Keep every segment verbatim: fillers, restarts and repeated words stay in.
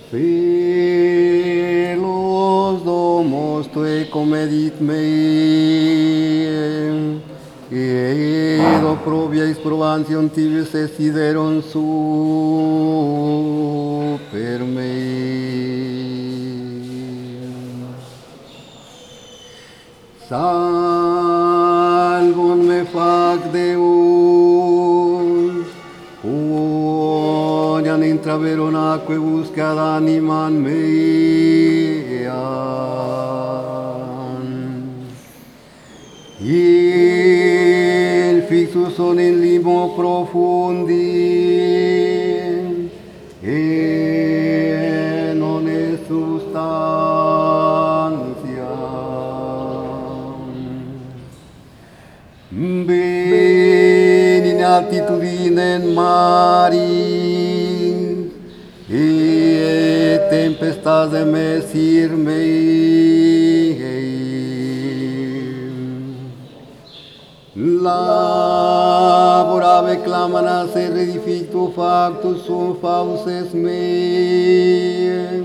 Filos domos tue comedit mei, edo probiais probantion tibis desideron super mei. Salvum me fac Deus, quoniam intraveron aquebus ad animam meam. Il fixus son in limo profundi, et non est substantia. Bene in altitudinem maris, et tempestas mesir mei. Laborave clamanas et redifictu factus sum fauces mei,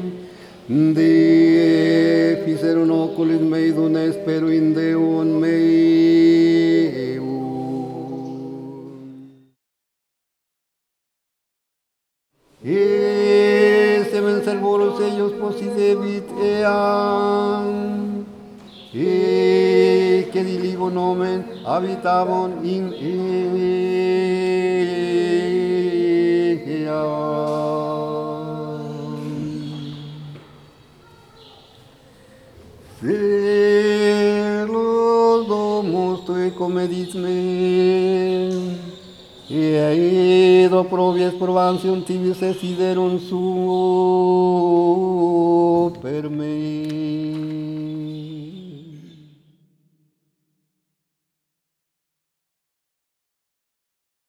deficerunt oculis mei dum espero in Deum meum. Esse men servorus eius possidebit eam, et que diligo nomen habitabon in eam. Celos domus tue comedit mei, edo probies probantium tibis desiderum suo